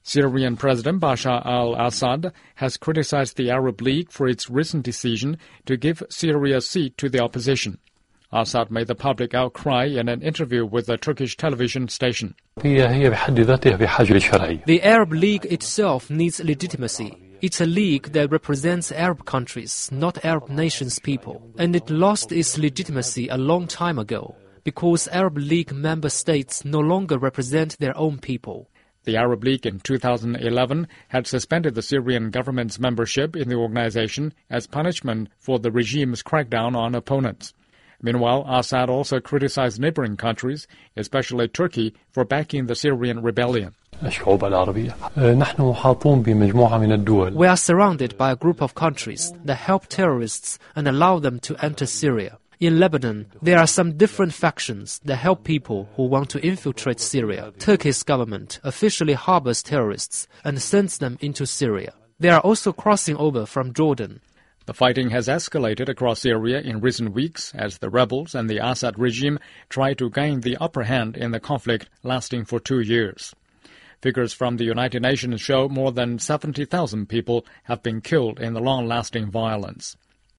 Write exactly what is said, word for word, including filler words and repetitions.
Syrian President Bashar al-Assad has criticized the Arab League for its recent decision to give Syria a seat to the opposition. Assad made the public outcry in an interview with a Turkish television station. The Arab League itself needs legitimacy. It's a league that represents Arab countries, not Arab nations' people. And it lost its legitimacy a long time ago, because Arab League member states no longer represent their own people. The Arab League in two thousand eleven had suspended the Syrian government's membership in the organization as punishment for the regime's crackdown on opponents. Meanwhile, Assad also criticized neighboring countries, especially Turkey, for backing the Syrian rebellion. We are surrounded by a group of countries that help terrorists and allow them to enter Syria. In Lebanon, there are some different factions that help people who want to infiltrate Syria. Turkey's government officially harbors terrorists and sends them into Syria. They are also crossing over from Jordan. The fighting has escalated across Syria in recent weeks as the rebels and the Assad regime try to gain the upper hand in the conflict lasting for two years. Figures from the United Nations show more than seventy thousand people have been killed in the long-lasting violence.